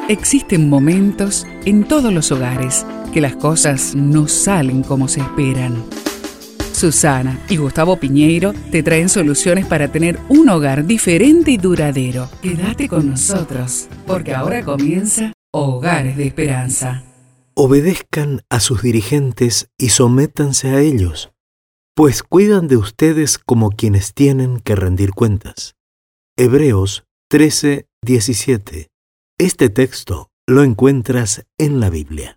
Existen momentos en todos los hogares que las cosas no salen como se esperan. Susana y Gustavo Piñeiro te traen soluciones para tener un hogar diferente y duradero. Quédate con nosotros, porque ahora comienza Hogares de Esperanza. Obedezcan a sus dirigentes y sométanse a ellos, pues cuidan de ustedes como quienes tienen que rendir cuentas. Hebreos 13:17. Este texto lo encuentras en la Biblia.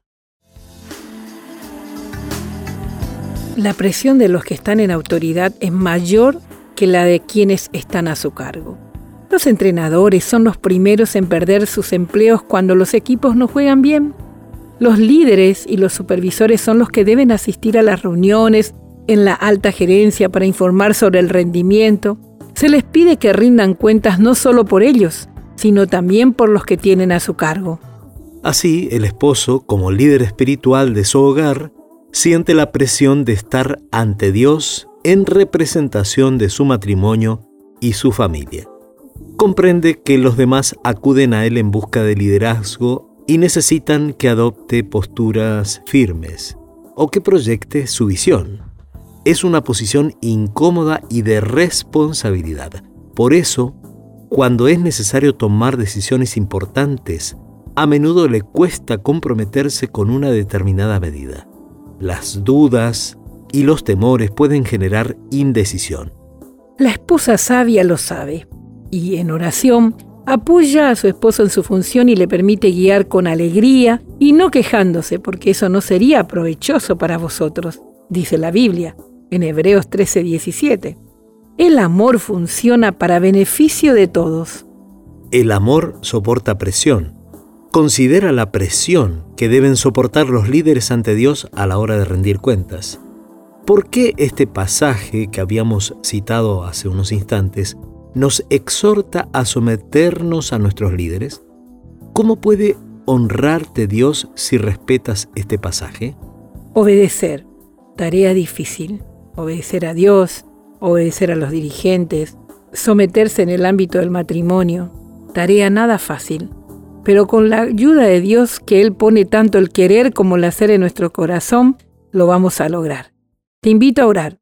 La presión de los que están en autoridad es mayor que la de quienes están a su cargo. Los entrenadores son los primeros en perder sus empleos cuando los equipos no juegan bien. Los líderes y los supervisores son los que deben asistir a las reuniones en la alta gerencia para informar sobre el rendimiento. Se les pide que rindan cuentas no solo por ellos, sino también por los que tienen a su cargo. Así, el esposo, como líder espiritual de su hogar, siente la presión de estar ante Dios en representación de su matrimonio y su familia. Comprende que los demás acuden a él en busca de liderazgo y necesitan que adopte posturas firmes o que proyecte su visión. Es una posición incómoda y de responsabilidad. Por eso, cuando es necesario tomar decisiones importantes, a menudo le cuesta comprometerse con una determinada medida. Las dudas y los temores pueden generar indecisión. La esposa sabia lo sabe y en oración apoya a su esposo en su función y le permite guiar con alegría y no quejándose, porque eso no sería provechoso para vosotros, dice la Biblia en Hebreos 13:17. El amor funciona para beneficio de todos. El amor soporta presión. Considera la presión que deben soportar los líderes ante Dios a la hora de rendir cuentas. ¿Por qué este pasaje que habíamos citado hace unos instantes nos exhorta a someternos a nuestros líderes? ¿Cómo puede honrarte Dios si respetas este pasaje? Obedecer, tarea difícil. Obedecer a Dios, obedecer a los dirigentes, someterse en el ámbito del matrimonio, tarea nada fácil. Pero con la ayuda de Dios, que Él pone tanto el querer como el hacer en nuestro corazón, lo vamos a lograr. Te invito a orar.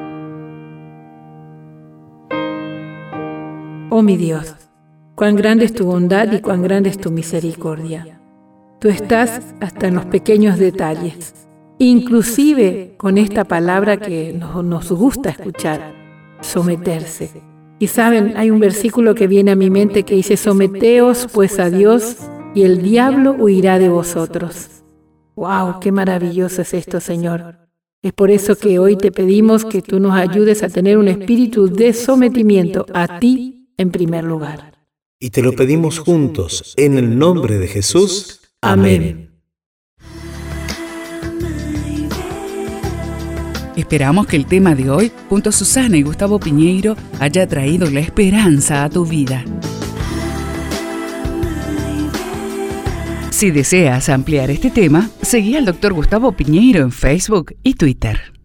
Oh mi Dios, cuán grande es tu bondad y cuán grande es tu misericordia. Tú estás hasta en los pequeños detalles, inclusive con esta palabra que nos gusta escuchar, someterse. Y saben, hay un versículo que viene a mi mente que dice: someteos pues a Dios y el diablo huirá de vosotros. ¡Wow! ¡Qué maravilloso es esto, Señor! Es por eso que hoy te pedimos que tú nos ayudes a tener un espíritu de sometimiento a ti en primer lugar. Y te lo pedimos juntos, en el nombre de Jesús. Amén. Esperamos que el tema de hoy, junto a Susana y Gustavo Piñeiro, haya traído la esperanza a tu vida. Si deseas ampliar este tema, seguí al Dr. Gustavo Piñeiro en Facebook y Twitter.